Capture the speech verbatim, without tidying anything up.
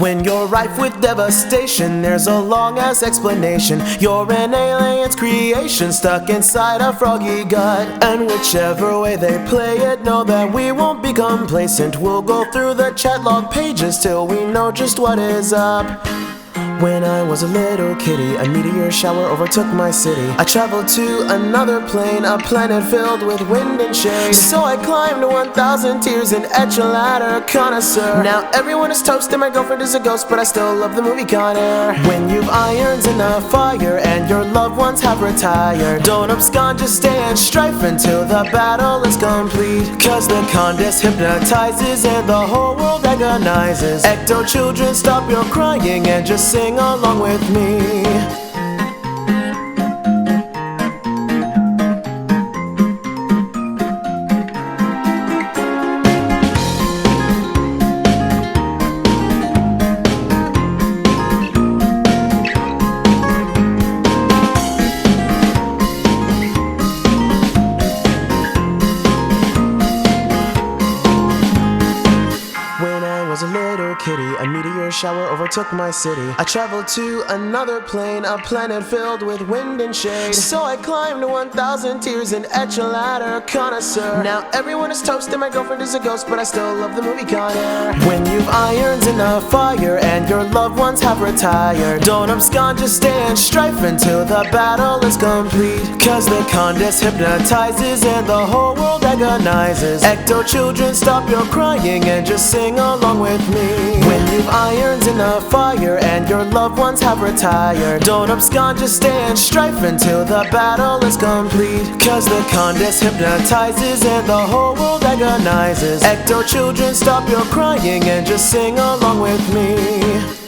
When you're rife with devastation, there's a long-ass explanation. You're an alien's creation, stuck inside a froggy gut. And whichever way they play it, know that we won't be complacent. We'll go through the chat log pages till we know just what is up. When I was a little kitty, a meteor shower overtook my city. I traveled to another plane, a planet filled with wind and shade. So I climbed one thousand tiers and etched a ladder connoisseur. Now everyone is toast and my girlfriend is a ghost, but I still love the movie Con Air. When you've irons in the fire and your loved ones have retired, don't abscond, just stay in strife until the battle is complete. Cause the Condis hypnotizes and the whole world agonizes. Ecto children, stop your crying and just sing along with me. When I was a little kitty, a meteor shower overtook my city. I traveled to another plane, a planet filled with wind and shade. So I climbed one thousand tiers and etched a ladder connoisseur. Now everyone is toast and my girlfriend is a ghost, but I still love the movie Con Air. When you've irons in the fire and your loved ones have retired, don't abscond, just stay in strife until the battle is complete. Cause the Condis hypnotizes and the whole world agonizes. Ecto children, stop your crying and just sing along with me. When you've irons in the fire and your loved ones have retired, don't abscond, just stay in strife until the battle is complete. Cause the Condis hypnotizes and the whole world agonizes. Ecto children, stop your crying and just sing along with me.